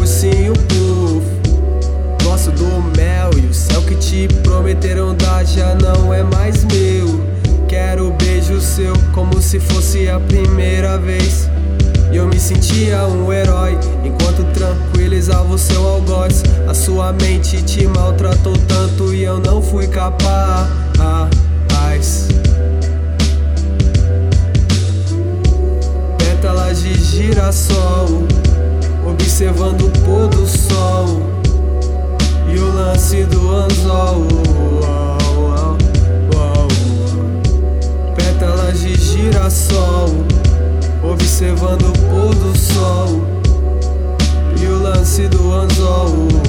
ursinho puff. Gosto do mel e o céu que te prometeram dar já não é mais meu. Quero o beijo seu como se fosse a primeira vez. E eu me sentia um herói enquanto tranquilizava o seu algoz. A sua mente te maltratou tanto e eu não fui capaz. Pétalas de girassol, observando o pôr do sol e o lance do anzol. Pétalas de girassol, observando o pôr do sol e o lance do anzol.